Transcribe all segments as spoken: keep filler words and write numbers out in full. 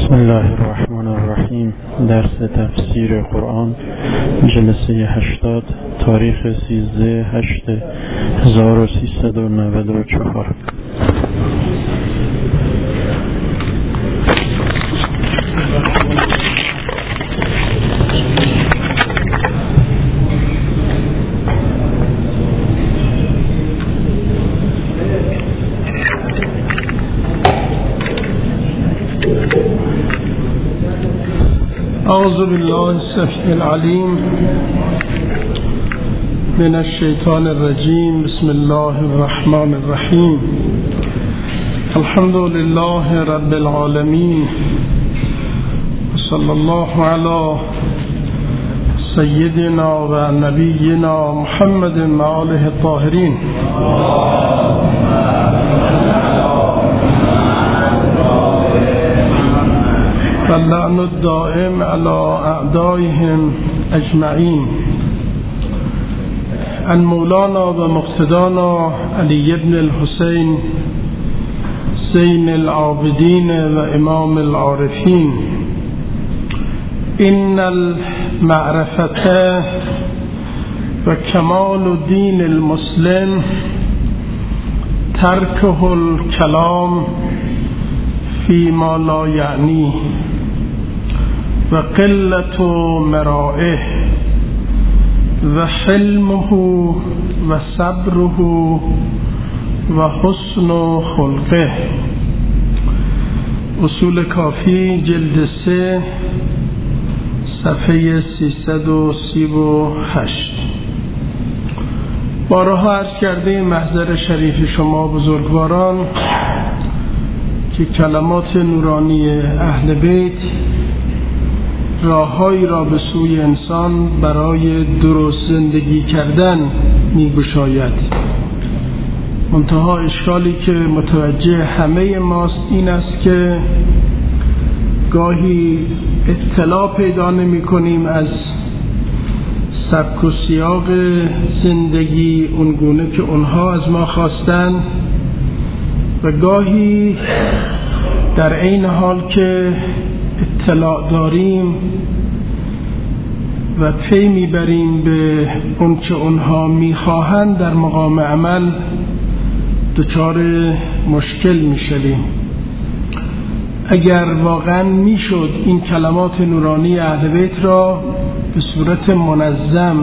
بسم الله الرحمن الرحیم. درس تفسیر قرآن، جلسه هشتاد، تاریخ سیزده هشت هزار و سیصد و نود و چهار. أعوذ بالله السميع العليم من الشيطان الرجيم. بسم الله الرحمن الرحيم. الحمد لله رب العالمين، صلى الله على سيدنا ونبينا محمد وآله الطاهرين. واللعن الدائم على أعدائهم أجمعين. عن مولانا ومقتدانا علي بن الحسين زين العابدين وإمام العارفين: إن المعرفة وكمال دين المسلم تركه الكلام فيما لا يعنيه، وقلة مرائه، وحلمه وصبره وحسن خلقه. اصول کافی جلد سه صفحه سیصد و سی و هشت. بارها عرض کرده محضر شریف شما بزرگواران که کلمات نورانی اهل بیت راههایی را به سوی انسان برای درست زندگی کردن می‌گشاید. منتها اشکالی که متوجه همه ماست این است که گاهی اطلاع پیدا نمی‌کنیم از سبک و سیاق زندگی اونگونه که اونها از ما خواستن، و گاهی در عین حال که اطلاع داریم و پی میبریم به اون که اونها میخواهند، در مقام عمل دچار مشکل میشویم. اگر واقعا میشد این کلمات نورانی اهل بیت را به صورت منظم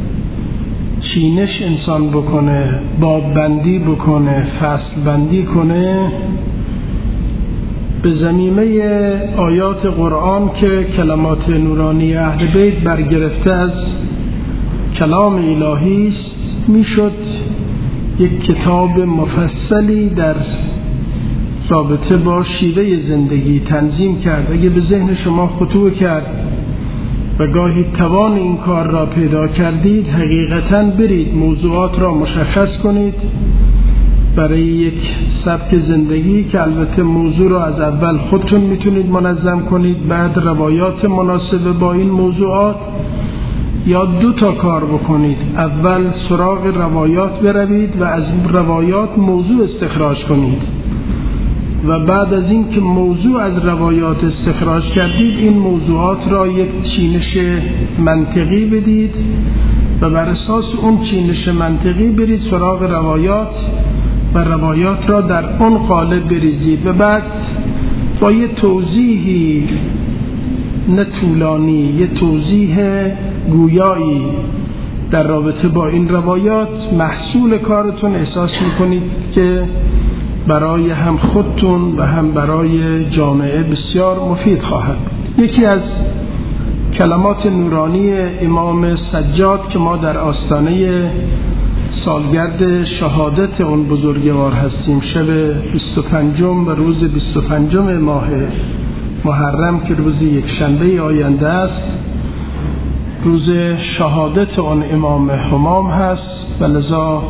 چینش انسان بکنه، باب بندی بکنه، فصل بندی کنه، به زمینه آیات قرآن که کلمات نورانی اهل بیت برگرفته از کلام الهی است، میشد یک کتاب مفصلی در رابطه با شیوه زندگی تنظیم کرد. اگه به ذهن شما خطور کرد و گاهی توان این کار را پیدا کردید، حقیقتاً برید موضوعات را مشخص کنید برای یک سبک زندگی که البته موضوع را از اول خودتون میتونید منظم کنید، بعد روایات مناسب با این موضوعات، یا دو تا کار بکنید: اول سراغ روایات بروید و از روایات موضوع استخراج کنید، و بعد از این که موضوع از روایات استخراج کردید، این موضوعات را یک چینش منطقی بدید و بر اساس اون چینش منطقی برید سراغ روایات و روایات را در اون قالب بریزید، و بعد با یه توضیحی نه طولانی، یه توضیح گویایی در رابطه با این روایات، محصول کارتون احساس میکنید که برای هم خودتون و هم برای جامعه بسیار مفید خواهد بود. یکی از کلمات نورانی امام سجاد که ما در آستانه سالگرد شهادت اون بزرگوار هستیم، شب بیست و پنجم و روز بیست و پنجم ماه محرم که روز یک شنبه آینده است، روز شهادت اون امام همام هست، و لذا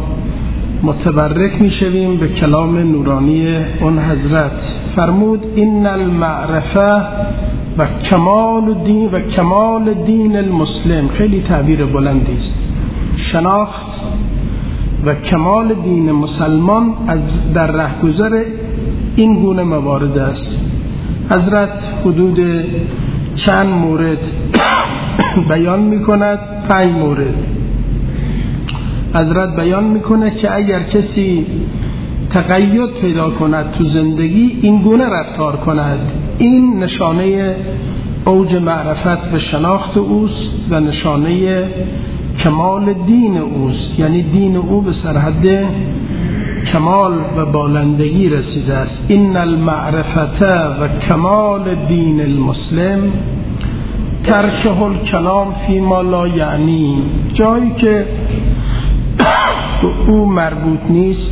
متبرک می شویم به کلام نورانی اون حضرت. فرمود: این المعرفه و کمال دین و کمال دین المسلم. خیلی تعبیر بلندی است. شناخت و کمال دین مسلمان از در رهگذر این گونه موارد است. حضرت حدود چند مورد بیان میکند. پنج مورد حضرت بیان میکنه که اگر کسی تقید پیدا کند تو زندگی، این گونه رفتار کند، این نشانه اوج معرفت و شناخت اوست و نشانه کمال دین اوست، یعنی دین او به سرحد کمال و بالندگی رسیده است. این المعرفت و کمال دین المسلم ترکه الکلام فی ما لا یعنی، جایی که به او مربوط نیست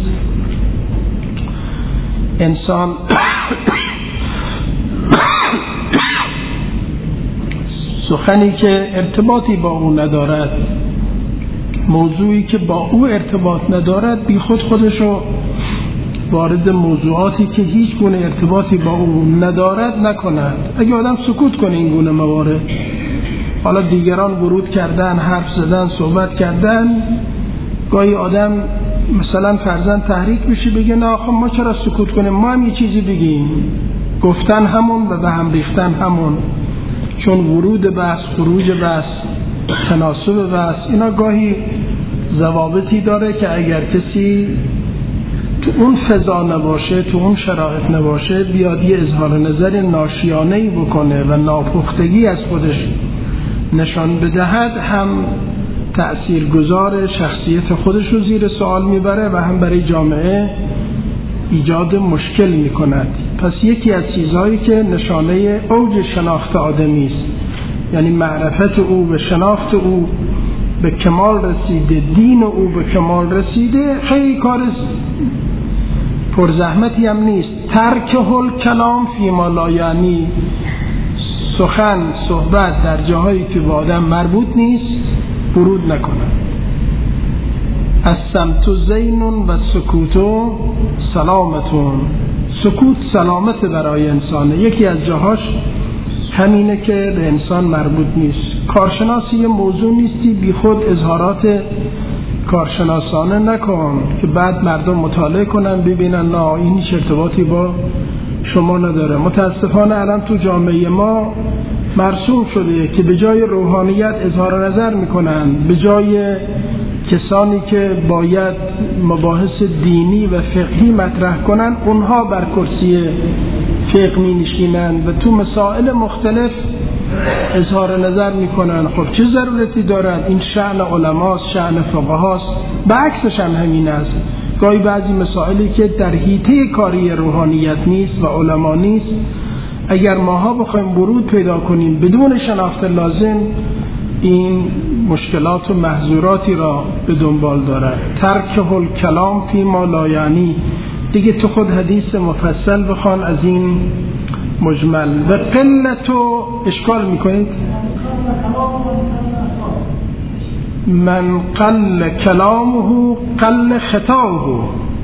انسان سخنی که ارتباطی با او ندارد، موضوعی که با او ارتباط ندارد، بی خود خودشو وارد موضوعاتی که هیچ گونه ارتباطی با او ندارد نکند. اگه آدم سکوت کنه این گونه موارد، حالا دیگران ورود کردن، حرف زدن، صحبت کردن، گاهی آدم مثلا فرضاً تحریک بشه بگه نه آخه ما چرا سکوت کنیم، ما هم یه چیزی بگیم. گفتن همون و به هم ریختن همون، چون ورود بحث، خروج بحث، تناسب بحث، اینا گاهی ضوابطی داره که اگر کسی تو اون فضا نباشه، تو اون شرایط نباشه، بیاد یه اظهار نظر ناشیانه‌ای بکنه و ناپختگی از خودش نشان بدهد، هم تأثیرگذار شخصیت خودش رو زیر سوال میبره و هم برای جامعه ایجاد مشکل میکند. پس یکی از چیزهایی که نشانه اوج شناخت آدمی است، یعنی معرفت او به شناخت او به کمال رسیده، دین او به کمال رسیده، خیلی کار پرزحمتی هم نیست. ترکه الکلام فی ما لا یعنی، سخن صحبت در جاهایی که با آدم مربوط نیست ورود نکنه. الصمت زین و سکوت سلامتون، سکوت سلامت برای انسانه. یکی از جاهاش همینه که به انسان مربوط نیست. کارشناسی یه موضوع نیستی بی خود اظهارات کارشناسانه نکن که بعد مردم مطالعه کنن ببینن نه این هیچ ارتباطی با شما نداره. متاسفانه الان تو جامعه ما مرسوم شده که به جای روحانیت اظهار نظر میکنن، به جای کسانی که باید مباحث دینی و فقهی مطرح کنن، اونها بر کرسی فقه می نشینن و تو مسائل مختلف اظهار نظر میکنن. خب چه ضرورتی دارد؟ این شأن علماست، شأن فقهاست. بعکسش هم همین است. گاهی بعضی مسائلی که در حیطه کاری روحانیت نیست و علما نیست، اگر ماها بخوایم ورود پیدا کنیم بدون شناخت لازم، این مشکلات و محظوراتی را به دنبال دارد. ترک الکلام فی ما لا یعنی، دیگه تو خود حدیث مفصل بخوان از این مجمل. و قلتو اشکال میکنید من قل کلامه قل خطاؤه،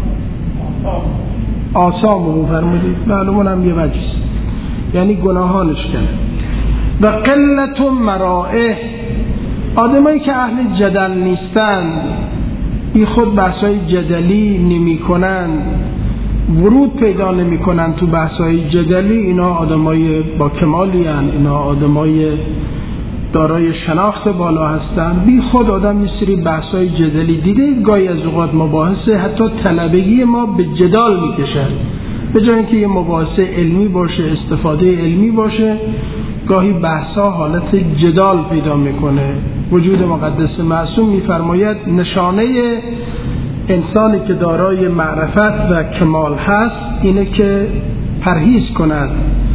آثامه فرمودید، معلومون هم یه وجه، یعنی گناهانش کنه. و قلت مرائه، آدمایی که اهل جدل نیستن، بی خود بحثای جدلی نمی کنن، ورود پیدا نمی کنن تو بحثای جدلی، اینا آدمای با کمالی هن، اینا آدمای دارای شناخت بالا هستن. بی خود آدم یه سری بحثای جدلی دیده، گاهی از اوقات مباحث حتی طلبگی ما به جدال می کشن، به جای اینکه یه مباحث علمی باشه، استفاده علمی باشه، گاهی بحثا حالت جدال پیدا میکنه. وجود مقدس معصوم میفرماید نشانه انسانی که دارای معرفت و کمال هست اینه که پرهیز کند.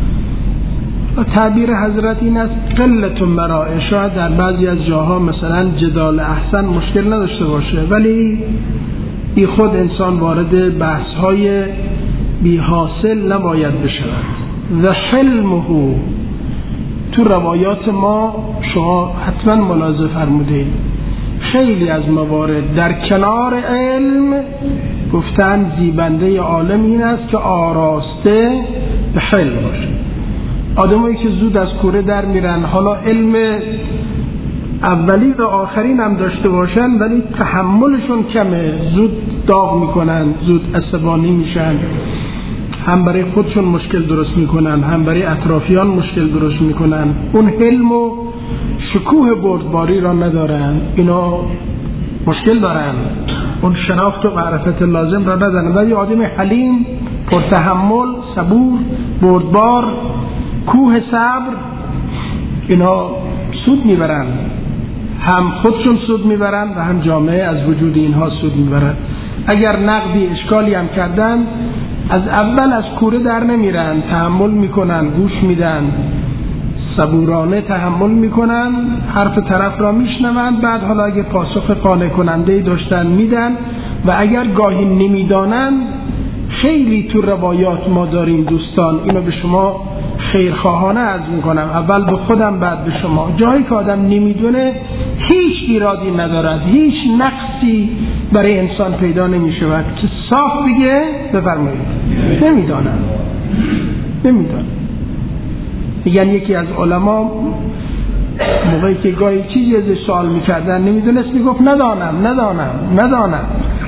تعبیر حضرت این است قلت مرائه. شاید در بعضی از جاها مثلا جدال احسن مشکل نداشته باشه، ولی بی خود انسان وارد بحث‌های بی حاصل نباید بشود. و حلمه، تو روایات ما شما حتما ملاحظه فرمودید خیلی از موارد در کنار علم گفتن زیبنده عالم این است که آراسته به حلم باشه. آدمایی که زود از کوره در میرن، حالا علم اولی و آخرین هم داشته باشن ولی تحملشون کمه، زود داغ میکنن، زود عصبانی میشن، هم برای خودشون مشکل درست میکنن، هم برای اطرافیان مشکل درست میکنن. اون حلم و شکوه بردباری را ندارن، اینا مشکل دارن. اون شناخت و معرفت لازم را ندارن. ولی آدم حلیم، پرتحمل، صبور، بردبار، کوه صبر، اینا سود میبرن، هم خودشون سود میبرن و هم جامعه از وجود اینها سود میبرن. اگر نقدی اشکالی هم کردن، از اول از کوره در نمیرن، تحمل میکنن، گوش میدن، صبورانه تحمل میکنن، حرف طرف را میشنون، بعد حالا اگه پاسخ قانع کننده داشتن میدن. و اگر گاهی نمیدانن، خیلی تو روایات ما داریم دوستان، اینو به شما خیرخواهانه عرض میکنم، اول به خودم بعد به شما، جایی که آدم نمیدونه هیچ ایرادی ندارد، هیچ نقصی برای انسان پیدا نمیشود که صاف بگه بفرمایید نمیدانم نمیدانم. یعنی یکی از علما موقعی که گاهی چیزی ازش سوال میکردن نمیدونست، میگفت ندانم ندانم ندانم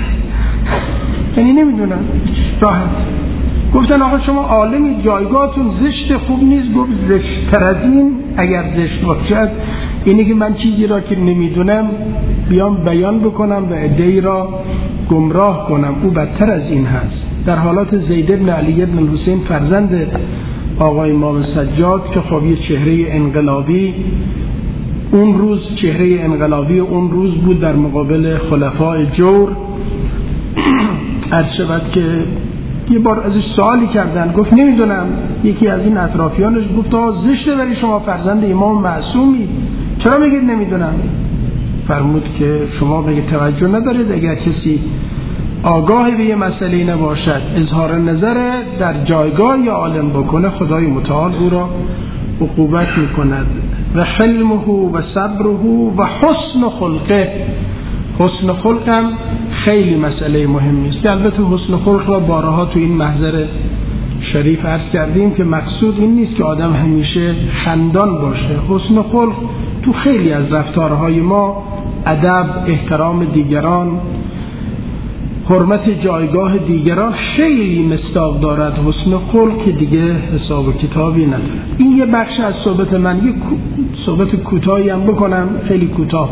یعنی نمیدونم. راحت گفتن آقا شما عالمی، جایگاهتون زشت، خوب نیست. گفت زشت‌تر از این اگر زشت باشد اینه که من چیزی را که نمیدونم بیام بیان بکنم و عده‌ای را گمراه کنم، او بدتر از این هست. در حالات زید بن علی بن حسین فرزند آقای امام سجاد که خب یه چهره انقلابی، اون روز چهره انقلابی اون روز بود در مقابل خلفای جور. عرض شود که یه بار ازش سوالی کردن، گفت نمیدونم. یکی از این اطرافیانش گفت آه زشته برای شما فرزند امام معصومی، چرا میگید نمیدونم؟ فرمود که شما بگید توجه ندارید، اگر کسی آگاه به یه مسئله نباشد اظهار نظر در جایگاه یا عالم بکنه، خدای متعال او را عقوبت میکند. و حلمه و صبره و حسن خلقه. حسن خلق هم خیلی مسئله مهمی است. البته حسن خلق را بارها تو این محضر شریف عرض کردیم که مقصود این نیست که آدم همیشه خندان باشه. حسن خلق تو خیلی از رفتارهای ما، ادب، احترام دیگران، حرمت جایگاه دیگران خیلی مصداق دارد. حسن خلق که دیگه حساب و کتابی نداره. این یه بخش از صحبت من، یه صحبت کوتاهی هم بکنم، خیلی کوتاه.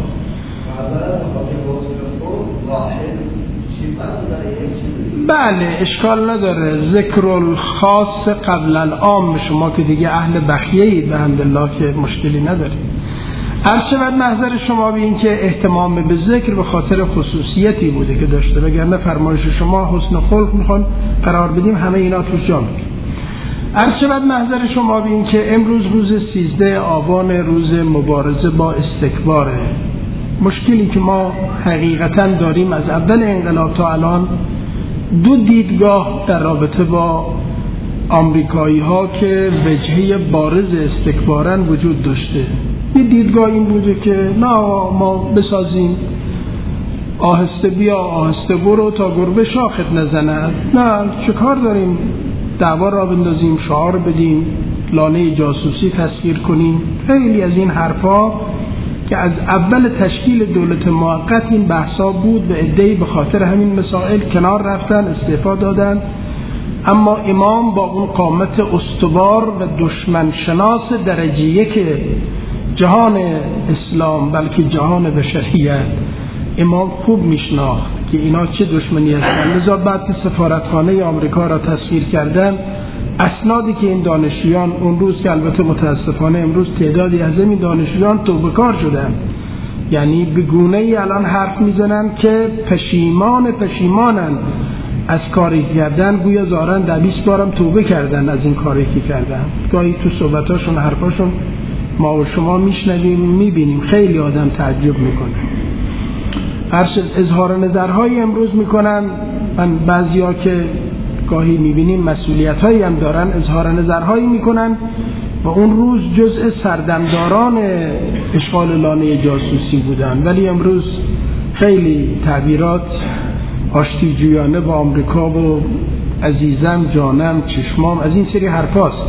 بله اشکال نداره، ذکر الخاص قبل العام، شما که دیگه اهل بخیه اید بحمدالله که مشکلی نداره. عرض شود محضر شما به این که اهتمام به ذکر به خاطر خصوصیتی بوده که داشته، وگرنه فرمایش شما حسن خلق میخوان قرار بدیم همه اینا تو جا میگه. عرض شود محضر شما به این که امروز روز سیزده آبان، روز مبارزه با استکباره. مشکلی که ما حقیقتا داریم از اول انقلاب تا الان، دو دیدگاه در رابطه با آمریکایی ها که وجهه بارز استکبارن وجود داشته. یه دیدگاه این بوده که نه ما بسازیم، آهسته بیا آهسته برو تا گربه شاخت نزند، نه چه کار داریم دعوا را بندازیم، شعار بدیم، لانه جاسوسی تسخیر کنیم. خیلی از این حرفا که از اول تشکیل دولت موقت این بحثا بود، به عده‌ای به خاطر همین مسائل کنار رفتن، استعفا دادن. اما امام با اون قامت استوار و دشمن شناس درجه یک جهان اسلام، بلکه جهان بشریت، امام خوب میشناخت که اینا چه دشمنی هستند. لذا بعد که سفارتخانه آمریکا را تسخیر کردن، اسنادی که این دانشیان اون روز، که البته متاسفانه امروز تعدادی از این دانشیان توبه‌کار شدن، یعنی به گونه‌ای الان حرف میزنن که پشیمان پشیمانن از کاری کردن، گویا ظاهرا ده بیست بارم توبه کردن از این کاری که کردن. گاهی تو صحبتاشون حرفاشون ما و شما میشنویم میبینیم، خیلی آدم تعجب میکنه. هر اظهار نظرهای امروز میکنن، من بعضیا که گاهی میبینیم مسئولیت هایی هم دارن، اظهار نظرهایی میکنن و اون روز جزء سردمداران اشغال لانه جاسوسی بودن، ولی امروز خیلی تعبیرات آشتی جویانه با آمریکا و عزیزم جانم چشمام از این سری حرفاست.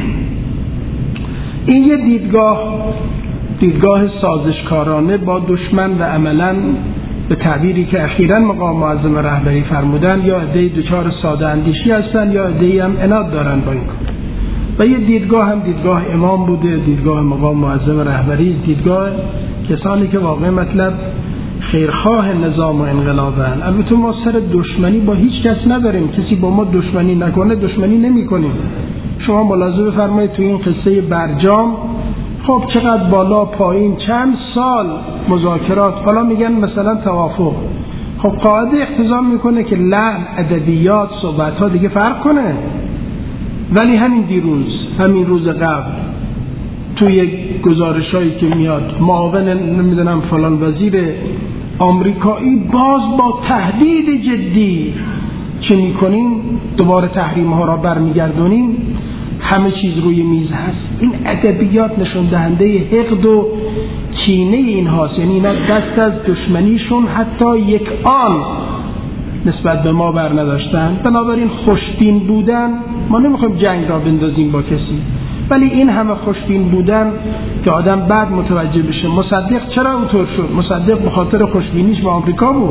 این یه دیدگاه دیدگاه سازشکارانه با دشمن و عملاً به تعبیری که اخیراً مقام معظم رهبری فرمودن، یا عده‌ای دچار ساده اندیشی هستن یا عده‌ای هم عناد دارن با این کار. و یه دیدگاه هم دیدگاه امام بوده، دیدگاه مقام معظم رهبری، دیدگاه کسانی که واقعا مطلب خیرخواه نظام و انقلابن. البته ما سر دشمنی با هیچ کس نداریم، کسی با ما دشمنی نکنه دشمنی نمی کنیم. شما ملاحظه بفرمایید تو این قصه برجام، خب چقدر بالا پایین چند سال مذاکرات، حالا میگن مثلا توافق. خب قاعده اقتضا میکنه که لحن، ادبیات، صحبت ها دیگه فرق کنه. ولی همین دیروز، همین روز قبل توی گزارشایی که میاد معاون نمیدونم فلان وزیر آمریکایی باز با تهدید جدی چه میکنیم؟ دوباره تحریم ها را برمیگردونیم. همه چیز روی میز هست. این ادبیات نشون دهنده حقد و کینه این هاست. یعنی اینا دست از دشمنیشون حتی یک آن نسبت به ما بر نداشتن. بنابراین خوشبین بودن، ما نمیخوایم جنگ را بندازیم با کسی، ولی این همه خوشبین بودن که آدم بعد متوجه بشه مصدق چرا اونطور شد. مصدق به خاطر خوشبینیش به آمریکا بود.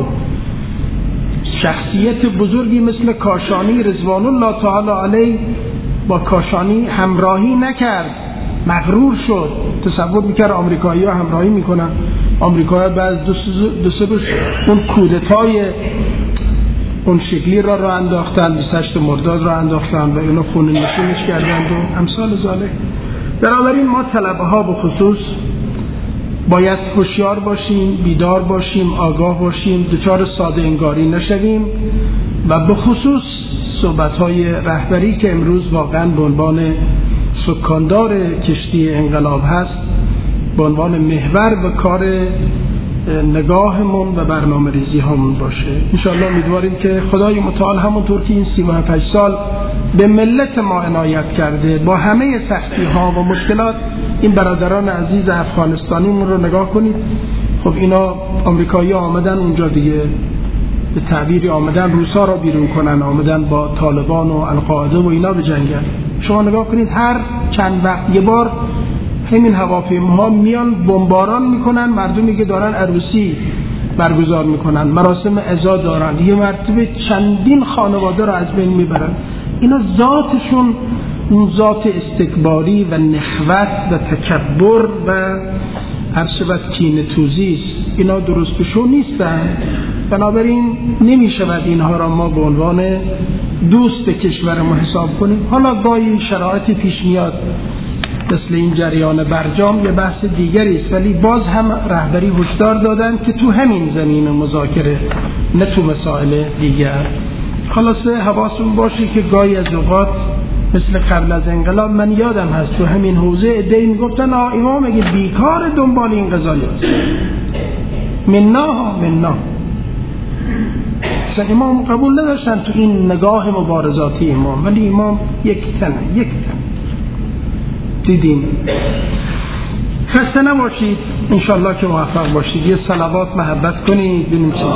شخصیت بزرگی مثل کاشانی رضوان الله تعالی علیه با کاشانی همراهی نکرد، مغرور شد. تصور میکرد آمریکایی ها همراهی میکنن. آمریکایی بعد دو سه روز اون کودتای اون شکلی را را انداختن، بیست و هشتم مرداد را انداختن و اینو خون نشونش کردند و امثال ذالک. بنابراین ما طلبه ها به خصوص باید هوشیار باشیم، بیدار باشیم، آگاه باشیم، دچار ساده انگاری نشویم و به خصوص صحبت‌های رهبری که امروز واقعاً به عنوان سکاندار کشتی انقلاب هست، به عنوان محور و کار نگاهمون و برنامه ریزی همون باشه. انشاءالله امیدواریم که خدای متعال همونطور که این سی و هفت سال به ملت ما عنایت کرده با همه سختی ها و مشکلات، این برادران عزیز افغانستانیمون رو نگاه کنید. خب اینا آمریکایی آمدن اونجا دیگه، به تعبیری آمدن روسا را بیرون کنن، آمدن با طالبان و القاعده و اینا بجنگن. شما نگاه کنید هر چند وقت یه بار همین هواپیماها میان بمباران میکنن مردمی که دارن عروسی برگزار میکنن، مراسم عزا دارن، یه مرتبه چندین خانواده را از بین میبرن. اینا ذاتشون اون ذات استکباری و نخوت و تکبر و عرشبت کینه توزی است. اینا درست بشون نیستن. بنابراین نمیشود اینها را ما به عنوان دوست کشور ما حساب کنیم. حالا گاهی شرایطی پیش میاد مثل این جریان برجام، یه بحث دیگری است، ولی باز هم رهبری هشدار دادن که تو همین زمین مذاکره، نه تو مسائل دیگر. خلاصه حواستون باشه که گاهی از اوقات مثل قبل از انقلاب من یادم هست تو همین حوزه عده‌ای میگفتن آ امام اگه بیکار دنبال این قضاياست مننا مننا، اصلا امام قبول نداشتن تو این نگاه مبارزاتی امام، ولی امام یک تنه یک تنه. دیدیم. خسته نباشید، انشالله که موفق باشید. یه صلوات محبت کنید ببینیم چه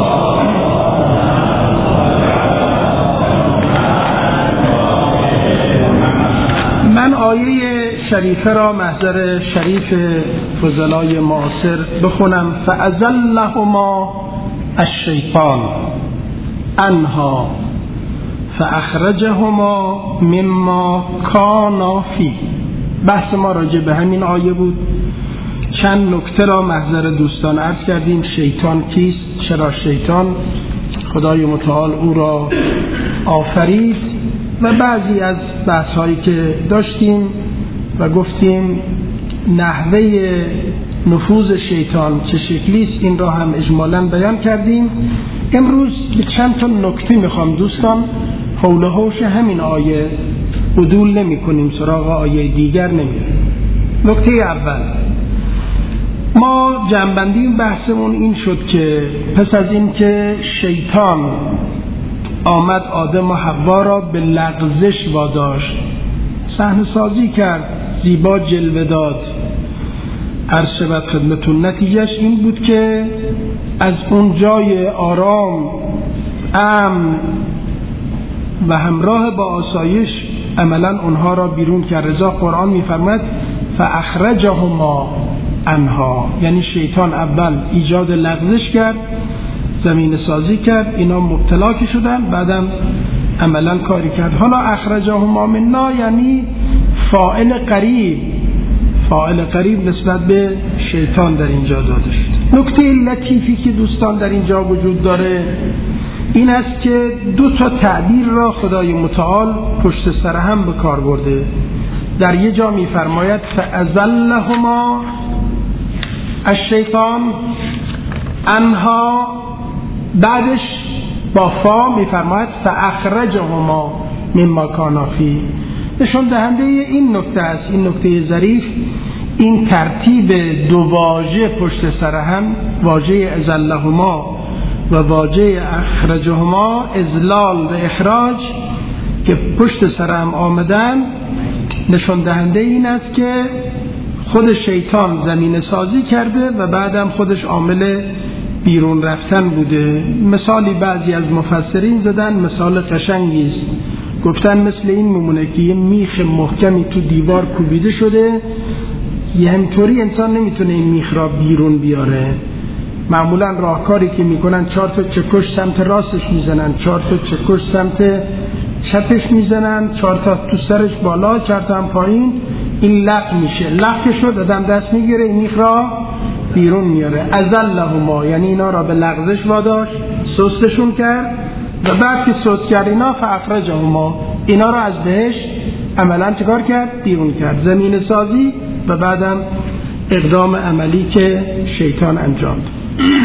من آیه شریفه را محضر شریف فضلای معاصر بخونم. فأزلهما الشیطان عنها فاخرجهما مما کانا فیه. بحث ما راجع به همین آیه بود. چند نکته را محضر دوستان عرض کردیم. شیطان کیست؟ چرا شیطان؟ خدای متعال او را آفرید و بعضی از بحث هایی که داشتیم و گفتیم نحوه نفوذ شیطان چه شکلی است، این را هم اجمالاً بیان کردیم. امروز به چند تا نکته میخوام دوستان حول و حوش همین آیه عدول نمی کنیم، سراغ آیه دیگر نمیریم. نکته اول، ما جنبندی بحثمون این شد که پس از این که شیطان آمد آدم و حوا را به لغزش واداشت، صحنه سازی کرد، زیبا جلوه داد، عرض شود خدمتون نتیجهش این بود که از اون جای آرام، امن و همراه با آسایش عملا اونها را بیرون کرد. رضا قرآن میفرماید فاخرجهما عنها، یعنی شیطان اول ایجاد لغزش کرد، زمین سازی کرد، اینا مبتلا که شدن، بعدم عملا کاری کرد. حالا اخرجهما منا یعنی فاعل قریب، فاعل قریب نسبت به شیطان در اینجا داده شد. نکته لطیفی که دوستان در اینجا وجود داره این است که دو تا تعبیر را خدای متعال پشت سر هم به کار برده. در یه جا می‌فرماید فأزلهما الشیطان انها، بعدش با فا می‌فرماید فأخرجهما مما کانا فیه. نشان دهنده این نکته است، این نکته ظریف، این ترتیب دو واژه پشت سر هم، واژه ازلهما و واژه اخرجهما، ازلال و اخراج که پشت سر هم آمدن، نشان دهنده این است که خود شیطان زمین سازی کرده و بعدم خودش عامل بیرون رفتن بوده. مثالی بعضی از مفسرین زدن، مثال قشنگی است، گفتن مثل این میمونه که یه میخ محکمی تو دیوار کوبیده شده، یه همطوری انسان نمیتونه این میخ را بیرون بیاره. معمولا راهکاری که میکنن چهار تا چکش سمت راستش میزنن، چهار تا چکش سمت چپش میزنن، چهار تا تو سرش بالا، چهار تا هم پایین، این لق میشه. لق شد آدم دست میگیره این میخ را بیرون میاره. ازلهما یعنی اینا را به لغزش واداشت، سستشون کرد و بعد که سست کرد اینا فاخرجهما، اینا را از بهش عملا چکار کرد؟ بیرون کرد، زمین سازی و بعدم اقدام عملی که شیطان انجام داد.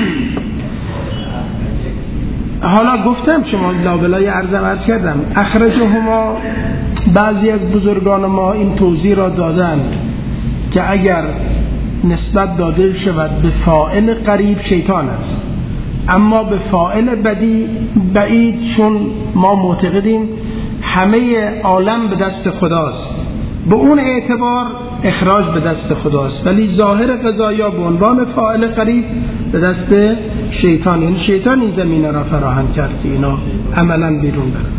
حالا گفتم شما لابلای عرضم عرض کردم اخرجهما، بعضی از بزرگان ما این توضیح را دادند که اگر نسبت داده شود به فاعل قریب شیطان است، اما به فاعل بدی بعید، چون ما معتقدیم همه عالم به دست خداست، به اون اعتبار اخراج به دست خداست، ولی ظاهر قضایا به عنوان فاعل قریب به دست شیطان، یعنی شیطان این زمینه را فراهم کرد که اینا عملا بیرون برن.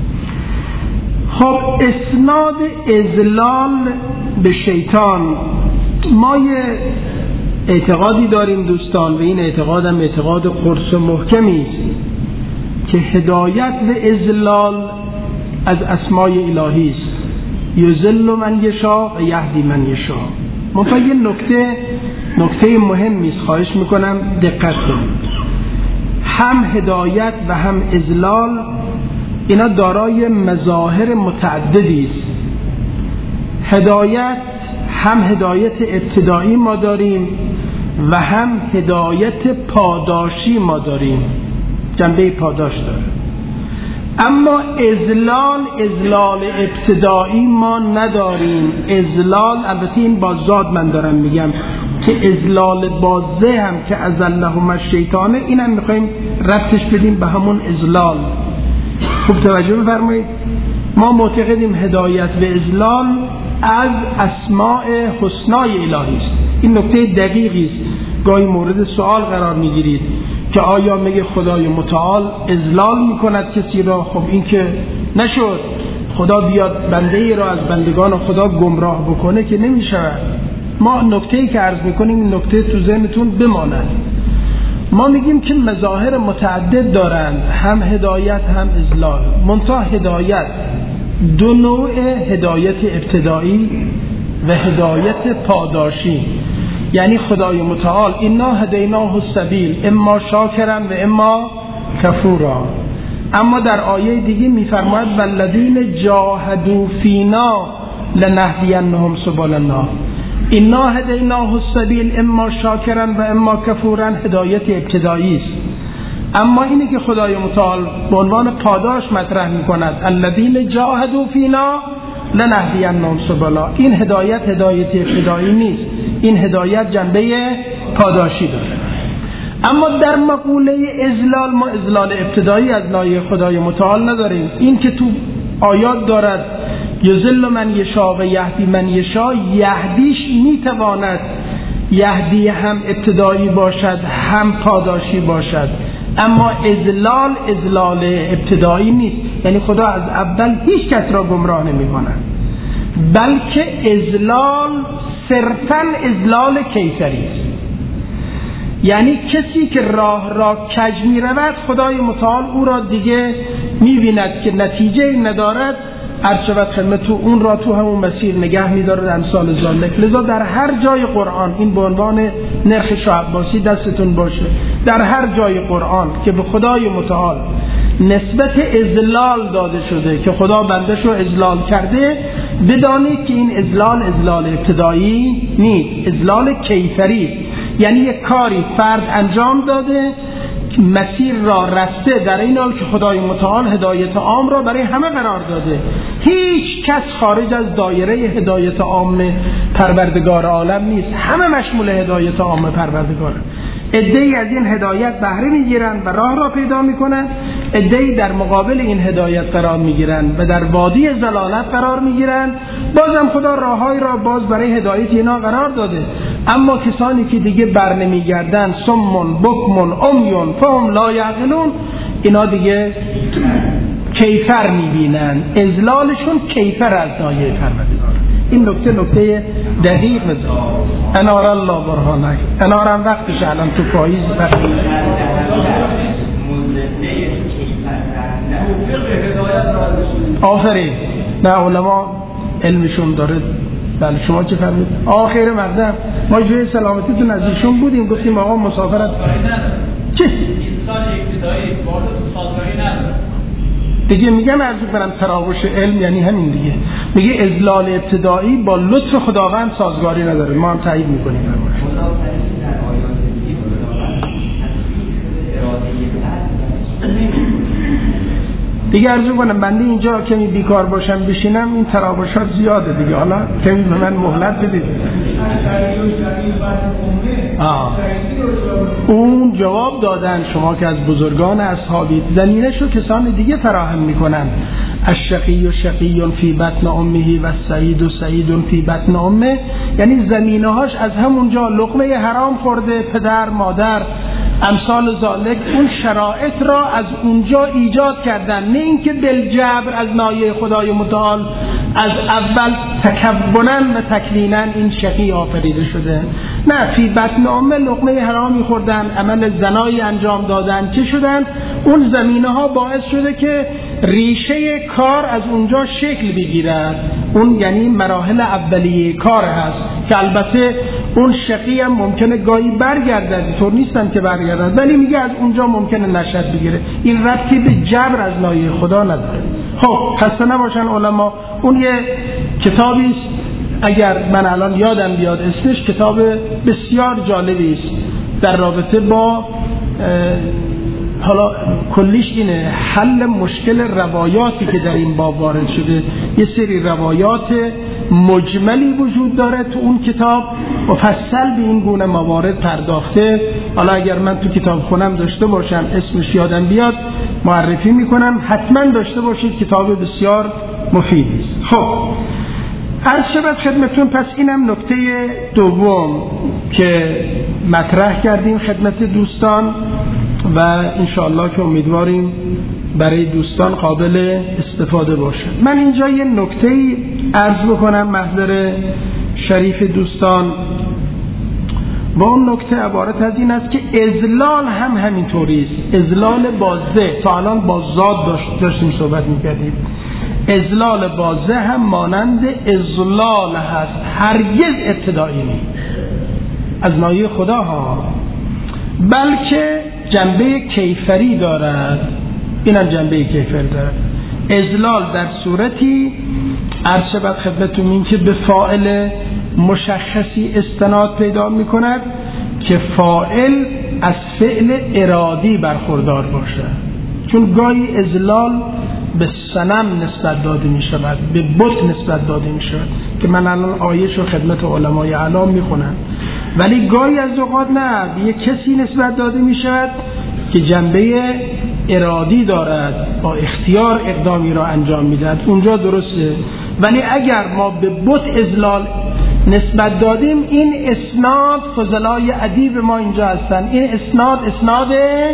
خب اسناد اذلال به شیطان، ما یه اعتقادی داریم دوستان و این اعتقاد هم اعتقاد قرص محکمی است که هدایت و اذلال از اسمای الهی است، یذل من یشاء و یهدی من یشاء. منتها یه نکته نکته مهمی است، خواهش میکنم دقت کنید. هم هدایت و هم اذلال اینا دارای مظاهر متعددی است. هدایت هم هدایت ابتدایی ما داریم و هم هدایت پاداشی ما داریم، جنبه پاداش داره. اما اذلال اذلال ابتدایی ما نداریم. اذلال البته این با ذات من دارم میگم که اذلال بازه هم که ازلهم الشیطانه، این هم میخواییم ربطش بدیم به همون اذلال. خوب توجه بفرمایید، ما معتقدیم هدایت و اذلال از اسماء حسنای الهی است. این نکته دقیقی است، گاهی مورد سوال قرار میگیرید که آیا میگه خدای متعال اذلال میکند کسی را؟ خب این که نشد، خدا بیاد بنده ای را از بندگان خدا گمراه بکنه که نمیشه. ما نکته‌ای که عرض میکنیم این نکته تو ذهنتون بماند. ما میگیم که مظاهر متعدد دارند، هم هدایت هم اذلال. منتها هدایت دو نوع، هدایت ابتدایی و هدایت پاداشی. یعنی خدای متعال انا هدیناه السبیل اما شاکرا و اما کفورا. اما در آیه دیگه میفرماید والذین جاهدوا فینا لنهدینهم سبلنا. انا هدیناه السبیل اما شاکرا و اما کفورا هدایت ابتدایی است. اما اینی که خدای متعال به عنوان پاداش مطرح میکند الذین جاهدوا فینا لنهدینهم سبلنا، این هدایت هدایت ابتدایی نیست، این هدایت جنبه پاداشی داره. اما در مقوله اذلال ما اذلال ابتدایی از لایه خدای متعال نداریم. این که تو آیات دارد یذل من یشاء و یهدی من یشاء، یهدیش میتواند یهدی هم ابتدایی باشد هم پاداشی باشد، اما اذلال اذلال ابتدایی نیست. یعنی خدا از اول هیچ کس را گمراه نمی کند، بلکه اذلال صرفاً اذلال کیفری است. یعنی کسی که راه را کج می رود خدای متعال او را دیگه می بیند که نتیجه ندارد، ارچوت خدمت تو اون را تو همون مسیر نگه می دارد امثال ذالک. لذا در هر جای قرآن، این به عنوان نرخ شاه عباسی دستتون باشه، در هر جای قرآن که به خدای متعال نسبت اذلال داده شده که خدا بندش رو اذلال کرده، بدانید که این اذلال اذلال ابتدایی نیست، اذلال کیفری، یعنی یک کاری فرد انجام داده، مسیر را رسته، در این حال که خدای متعال هدایت عام را برای همه قرار داده. هیچ کس خارج از دایره هدایت عام پروردگار عالم نیست، همه مشمول هدایت عام پروردگار. عده‌ای از این هدایت بهره میگیرن و راه را پیدا میکنن، عده‌ای در مقابل این هدایت قرار میگیرن و در وادی ضلالت قرار میگیرن. بازم خدا راههای را باز برای هدایت اینا قرار داده، اما کسانی که دیگه بر نمیگردن، سمون بکمون امیون فهم لا یعقلون، اینا دیگه کیفر میبینن، اذلالشون کیفر از دایره پروردگار. این نکته نکته دقیق بزن. انار الله برهانک، انارم وقتش الان تو پاییز وقت آخری نه علما علمشون داره. بله شما چه فرمید؟ آخر مقدم ما جوی سلامتی تو نزدیکشون بودیم، گفتیم آقا مسافرت چه؟ این سال ابتدایی وارد سازگاری نداره دیگه. میگم عرض برم تراوش علم یعنی همین دیگه. میگه اذلال ابتدایی با لطف خداوند سازگاری نداره، ما هم تایید میکنیم. دیگه عرض کنم بنده اینجا کمی بیکار باشم بشینم این تراوشات زیاده دیگه، حالا کمی به من مهلت بدید. آه. اون جواب دادن شما که از بزرگان اصحابید، زمینش رو کسان دیگه فراهم میکنن. الشقی و شقی فی بطن امه و سعید و سعید فی بطن امه، یعنی زمینه هاش از همونجا لقمه حرام خورده، پدر مادر امثال ذالک، اون شرایط را از اونجا ایجاد کردن، نه اینکه بالجبر از نایه خدای متعال از اول تکوناً و تکویناً این شقی آفریده شده. نه، فی بطن امه لقمه حرامی خوردن، عمل زنایی انجام دادن، چه شدن؟ اون زمینه ها باعث شده که ریشه کار از اونجا شکل بگیرد. اون یعنی مراحل اولیه کار هست که البته اون شقی هم ممکنه گاهی برگردد، طور نیستن که برگردد، ولی میگه از اونجا ممکنه نشأت بگیره. این ربطی به جبر از نایه خدا نداره. خب خسته نباشن علما. اون یه کتابی است، اگر من الان یادم بیاد اسمش، کتاب بسیار جالبی است در رابطه با حالا کلیش اینه حل مشکل روایاتی که در این باب وارد شده. یه سری روایات مجملی وجود داره تو اون کتاب، مفصل به این گونه موارد پرداخته. حالا اگر من تو کتاب خونم داشته باشم اسمش یادم بیاد معرفی میکنم، حتما داشته باشید، کتاب بسیار مفیدی است. خب عرض شود خدمتون، پس اینم نکته دوم که مطرح کردیم خدمت دوستان و انشاءالله که امیدواریم برای دوستان قابل استفاده باشه. من اینجا یه نکته عرض بکنم محضر شریف دوستان. با اون نکته عبارت از این است که اذلال هم همینطوری است. اذلال بازه، تا الان با ذات داشت داشتیم صحبت میکردیم، اذلال بازه هم مانند اذلال هست، هرگز ابتدایی نیست از نایه خدا ها، بلکه جنبه کیفری دارد. اینم جنبه کیفری دارد. اذلال در صورتی عرض شود خدمتتون این که به فاعل مشخصی استناد پیدا میکند که فاعل از فعل ارادی برخوردار باشد. چون گاهی اذلال به صنم نسبت داده می شود، به بت نسبت داده می شود که من الان آیه‌اش رو خدمت علمای اعلام می خونم، ولی گاهی از اوقات نه، به یک کسی نسبت داده می شود که جنبه ارادی دارد، با اختیار اقدامی را انجام می دهد، اونجا درسته. ولی اگر ما به بت اذلال نسبت دادیم، این اسناد فضلای ادیب ما اینجا هستن، این اسناد اسناد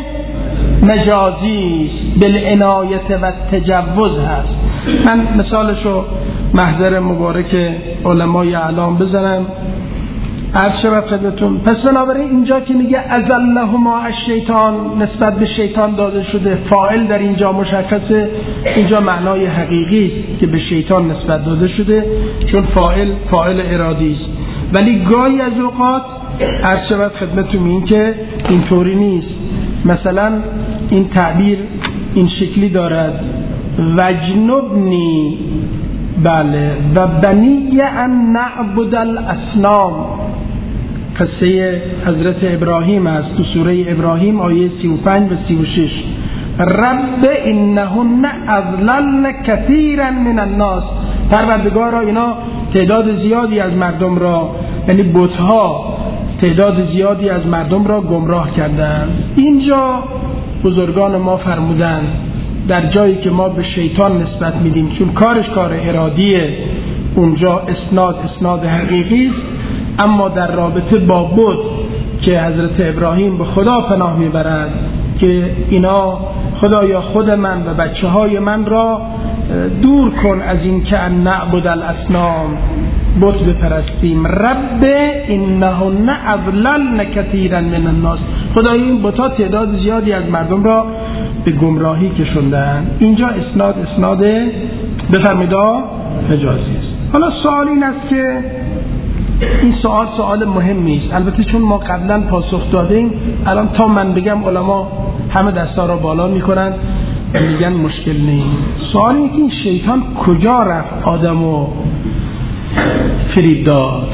مجازی است، بالعنایت و تجوز هست. من مثالشو محضر مبارک علمای اعلام بزنم. عرض شود خدمتتون. پس بنابراین اینجا که میگه ازلهما الشیطان نسبت به شیطان داده شده، فاعل در اینجا مشخصه، اینجا معنای حقیقی است که به شیطان نسبت داده شده، چون فاعل فاعل ارادی است. ولی گاهی از اوقات عرض شود خدمتتون این که اینطوری نیست. مثلا این تعبیر این شکلی دارد وجنبنی، بله، و بنی ان نعبد الاصنام. قصه حضرت ابراهیم است تو سوره ابراهیم آیه سی و پنج و سی و شش. رب انهن اضللن کثیرا من الناس، پروردگارا اینا تعداد زیادی از مردم را، یعنی بت‌ها تعداد زیادی از مردم را گمراه کردند. اینجا بزرگان ما فرمودند در جایی که ما به شیطان نسبت میدیم چون کارش کار ارادیه، اونجا اسناد اسناد حقیقی است، اما در رابطه با بت که حضرت ابراهیم به خدا پناه میبرد که اینا خدایا خود من و بچه های من را دور کن از این که ان نعبد الاصنام، بت بپرستیم. رب انهن اضللن کثیرا من الناس، خدای این بت‌ها تعداد زیادی از مردم را به گمراهی کشوندن. اینجا اسناد اسناد بفرمایید مجازی است. حالا سوال این است که این سوال سوال مهمی است، البته چون ما قبلا پاسخ دادیم، الان تا من بگم علما همه دستا را بالا میکنن میگن مشکل نیست. سوال اینه که این شیطان کجا رفت آدمو فریب داد؟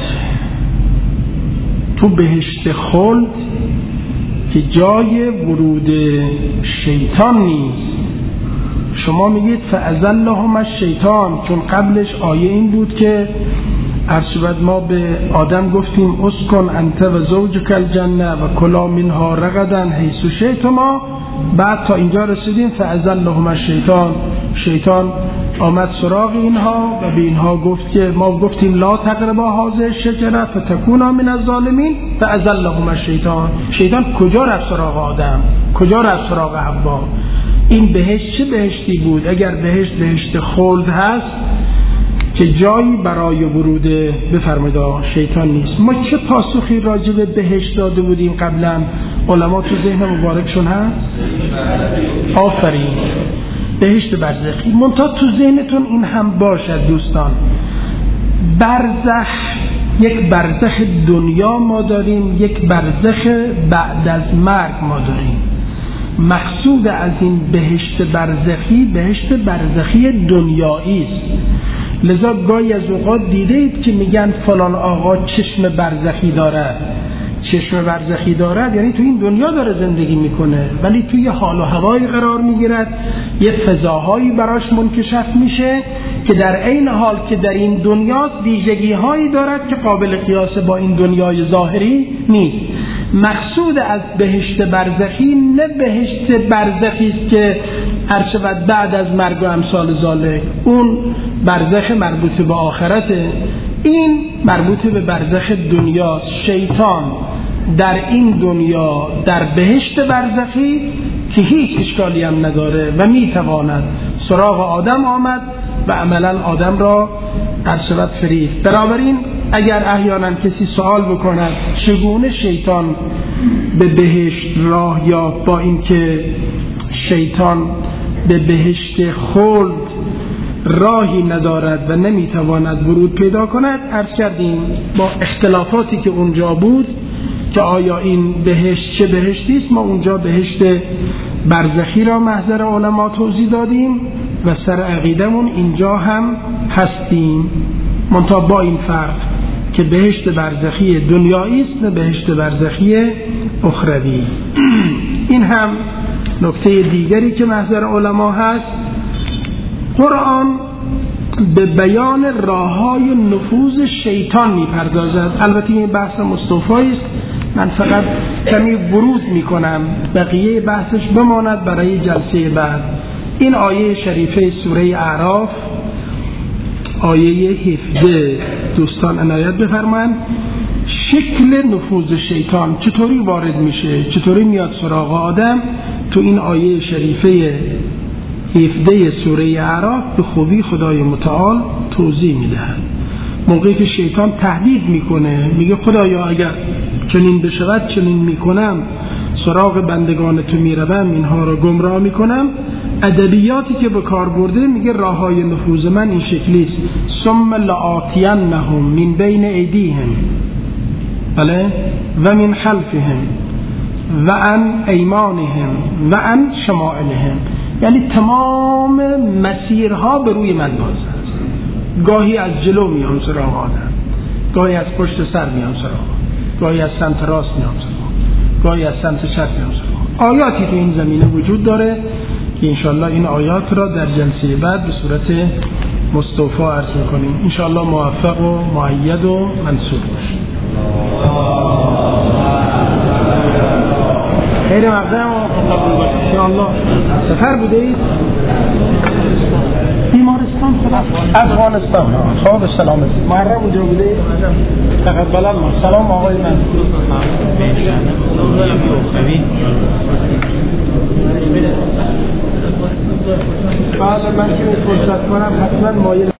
تو بهشت خلد که جای ورود شیطان نیست. شما میگید فأزلهم الشیطان، چون قبلش آیه این بود که ارشد ما به آدم گفتیم اسکن انت و زوجک الجنه و کلا منها رغدا حیث شئتما، بعد تا اینجا رسیدیم فأزلهم الشیطان، شیطان آمد سراغ اینها و به اینها گفت که ما گفتیم لا تقربا هذه الشجره فتکونا من الظالمین فأزلهم الشیطان. شیطان کجا رفت سراغ آدم؟ کجا رفت سراغ حوا؟ این بهشت چه بهشتی بود؟ اگر بهشت بهشت خلد هست که جایی برای ورود بفرمایید شیطان نیست. ما چه پاسخی راجع به بهشت داده بودیم قبلا؟ علما تو ذهن مبارکشون هست؟ آفرین، بهشت برزخی. منتها تو ذهنتون این هم باشد دوستان، برزخ، یک برزخ دنیا ما داریم، یک برزخ بعد از مرگ ما داریم. مقصود از این بهشت برزخی بهشت برزخی دنیایی است. لذا گاهی از اوقات دیدید که میگن فلان آقا چشم برزخی دارد. چشم برزخی دارد یعنی تو این دنیا داره زندگی میکنه ولی توی حال و هوایی قرار میگیرد، یه فضاهایی براش منکشف میشه که در عین حال که در این دنیا ویژگی هایی دارد که قابل قیاس با این دنیای ظاهری نیست. مقصود از بهشت برزخی نه بهشت برزخی است که هر چقدر بعد از مرگ و امثال ذالک، اون برزخ مربوط به آخرته، این مربوط به برزخ دنیاست. شیطان در این دنیا در بهشت برزخی که هیچ اشکالی هم نداره و میتواند سراغ آدم آمد و عملا آدم را ارشد فرید. بنابراین اگر احیانا کسی سوال بکند چگونه شیطان به بهشت راه یافت با اینکه شیطان به بهشت خلد راهی ندارد و نمیتواند ورود پیدا کند، عرض کردیم با اختلافاتی که اونجا بود که آیا این بهشت چه بهشتی است. ما اونجا بهشت برزخی را محضر علما توضیح دادیم و سر عقیدمون اینجا هم هستیم، منتها با این فرق که بهشت برزخی دنیایی است نه بهشت برزخی اخروی. این هم نکته دیگری که محضر علما هست. قرآن به بیان راه‌های نفوذ شیطان می‌پردازد. البته این بحث مصطفی است، من فقط کمی ورود می‌کنم، بقیه بحثش بماند برای جلسه بعد. این آیه شریفه سوره اعراف آیه هفده دوستان عنایت بفرمایند. شکل نفوذ شیطان چطوری وارد میشه، چطوری میاد سراغ آدم، تو این آیه شریفه هفده سوره اعراف به خوبی خدای متعال توضیح میدهد. موقعی که شیطان تهدید میکنه میگه خدایا اگر چنین بشود چنین میکنم، سراغ بندگان تو میروم، اینها رو گمراه میکنم، ادبیاتی که به کار برده میگه راههای نفوذ من این شکلی است: ثم لآتینهم من بین ایدیهم بله و من خلفهم و عن ایمانهم و عن شمائلهم. یعنی تمام مسیرها به روی من باز است. گاهی از جلو میام سراغ آدم، گاهی از پشت سر میام سراغ، گاهی از سمت راست میام سراغ، گاهی از سمت چپ میام سراغ. آیاتی تو این زمینه وجود داره که انشاءالله این آیات را در جلسه بعد به صورت مستوفی عرض میکنیم. انشاءالله موفق و مؤید و منصور باشید. خیلی مقدم و قبول باشید انشاءالله. سفر بوده اید؟ بیمارستان خلاص افغانستان. خب سلامت. محرم اونجا بوده اید؟ تقبل الله. سلام آقای من. بله من که فرصت کنم حتما مایل